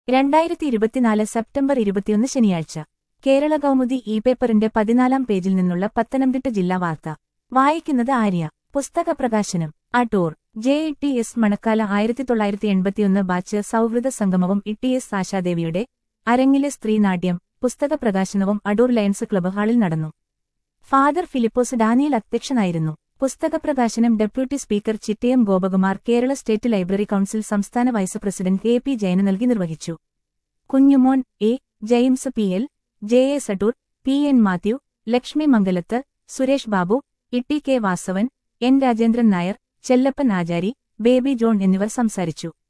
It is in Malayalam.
2024 സെപ്റ്റംബർ 21 ശനിയാഴ്ച കേരള കൗമുദി പേപ്പറിന്റെ 14-ാം പേജിൽ നിന്നുള്ള പത്തനംതിട്ട ജില്ലാ വാർത്ത വായിക്കുന്നത് ആര്യ. പുസ്തക പ്രകാശനം അടൂർ. JITS മണക്കാല 1981 ബാച്ച് സൗഹൃദ സംഗമവും ITS ആശാദേവിയുടെ അരങ്ങിലെ സ്ത്രീനാട്യം പുസ്തക പ്രകാശനവും അടൂർ ലയൺസ് ക്ലബ് ഹാളിൽ നടന്നു. ഫാദർ ഫിലിപ്പോസ് ഡാനിയൽ അധ്യക്ഷനായിരുന്നു. പുസ്തക പ്രകാശനം deputy speaker Chittayam Gopakumar, Kerala state library council സംസ്ഥാന വൈസ് പ്രസിഡന്റ് AP ജയന് നൽകി നിർവഹിച്ചു. Kunjumon A, James PL, JS Adoor, PN Mathew, Lakshmi Mangalath, Suresh Babu, ITK Vasavan, N Rajendran Nair, Chellappan Achari, Baby John എന്നിവർ സംസാരിച്ചു.